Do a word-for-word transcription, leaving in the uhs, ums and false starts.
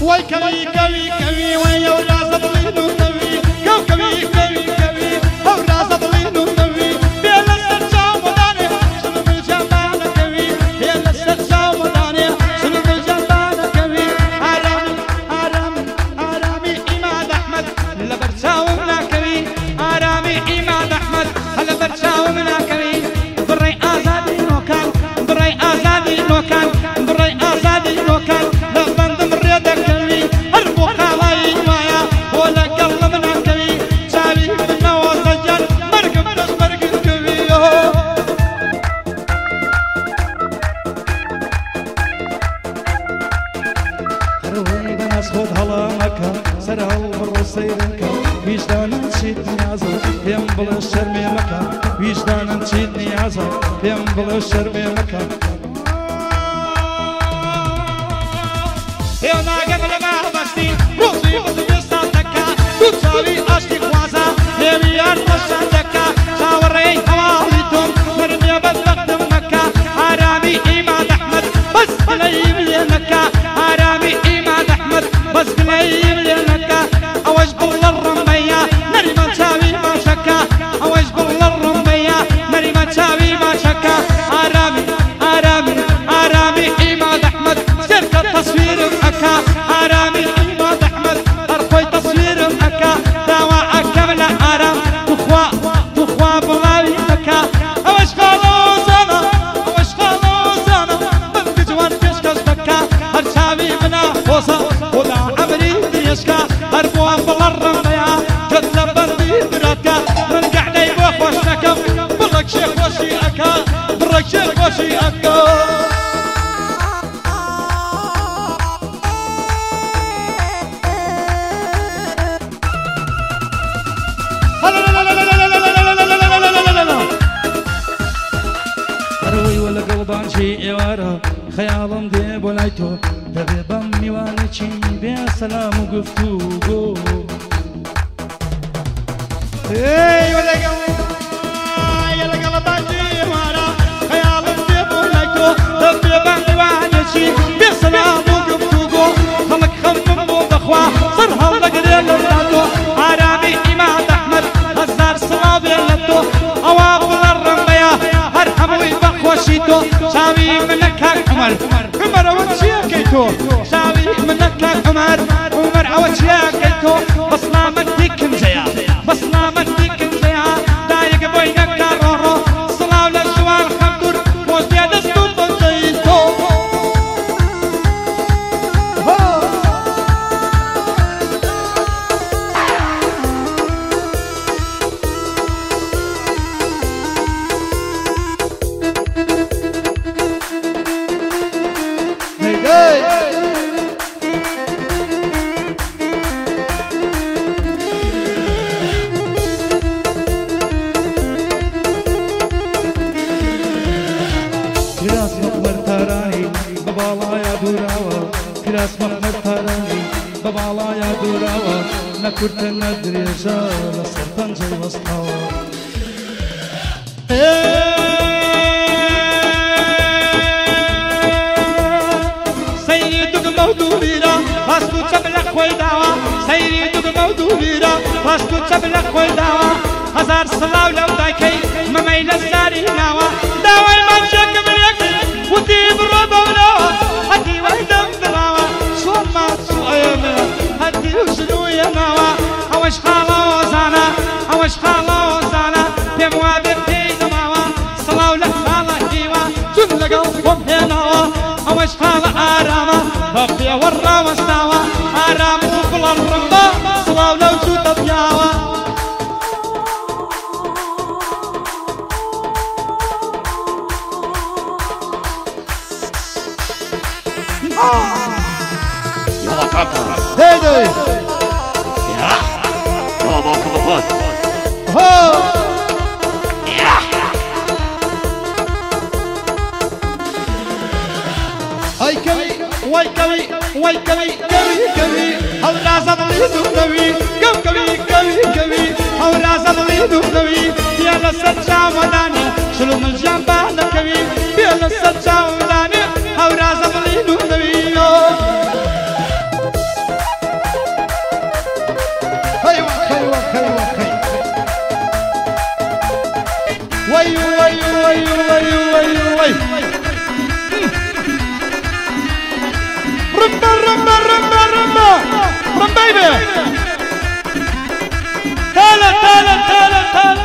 وای کوي کوي کوي وای او راز ضلینو کوي کو کوي کوي کوي او راز ضلینو کوي بيل السرجا ودانه شنو بالجمال کوي بيل السرجا ودانه شنو بالجمال کوي آرامي آرامي آرامي إمام أحمد لبرشاو منا كوي آرامي إمام أحمد هلا برشاو منا كوي بري آزادي نوكان بري آزادي نوكان بري آزادي نوكان لبند مريدك كوي هربو خاوي مايا ولا قلب منا كوي شاوي منا وسجل مرقم بس مرقم كوي هروي بناس خود هلا مكة سرهل برو سيرنكا وجدان نشيد نيازا بيم بلا شرمي مكة وجدان نشيد نيازا بيم بلا شرمي مكة يا ناقم لما بستي روزي بتبسط دكا تساوي اشتي خوازا ليبيار تشان دكا شاوري حواليتم مرمي بدبخت مكة آرامي إمام أحمد بس بلايم لمكة آرامي إمام أحمد بس بلايم لمكة أوج بالله الرمية مريم تساوي ما شكا أوج بالله الرمية مريم تساوي ما شكا آرامي آرامي آرامي إمام أحمد شركة تصوير مكة آرامي إمام أحمد أرخوي تصوير مكة دواء كاملة آرام تخوى تخوى بلاوي مكة أوش خالوز أنا أوش خالوز أنا من بجوان بيشكش بكة هرشاوي منا خوصة ولا عمري بيشكا هربوان بالرمية جدل بندي براتكا من قعدي بوخوش نكم برك شيخ وشي أكا برك شيخ وشي أكا هروي ولا قلبان شي إوارا خيالم دي بولايتو دبي بمي وانشي بيا سلام وقفتوغو اي ولا قلبان يلا قلبان شي إوارا خيالم دي بولايتو دبي بمي وانشي بيا سلام وقفتوغو خلق خمم وبخوا صرها لقريل اللاتو آرامي إمام أحمد هزار صلاب اللاتو أواب الرمية هرحموي بخوشيتو شاوي منك عمر عمر وجهي كيتو شاوي منك عمر عمر وجهي كيتو بصلامتي كنزيا بصلامتي كنزيا دايق بوينك رورو صلاة للجوال خمدور موزيا دستو بنزيتو فراس مخمر تراني ببالا يا دوراوا فراس مخمر تراني ببالا يا دوراوا نكرت ندري جال السلطان جاي وسطاوا سيدك مودوبيرا فاسكو تبلغ خويداوا سيدك مودوبيرا فاسكو تبلغ خويداوا هزار صلاة لو دايكي مميل الزاري ناوا داوي ما تشك باليكي وديب ربا وناوا هدي وهدم بلاوا شو ما تسوئينا هدي وشنو يا ناوا اوش خالا وزانا اوش خالا وزانا بموابر تيد ماوا صلاة لك خالا هيوا جملة قلبهم هناوا اوش خالا آراما بقيا ورا وستاوا آرام وقل الرمبا صلاة لو جود بياوا يلا كاكا هيدي يا بابا فوت هو يا هاي كوي واي كوي واي كوي كوي كوي هو لازم يدو كوي كم كوي كوي كوي هو لازم يدو كوي يا لسجا وداني شلو من جنبه كوي يا لسجا وداني هو لازم يدو كوي تەڵە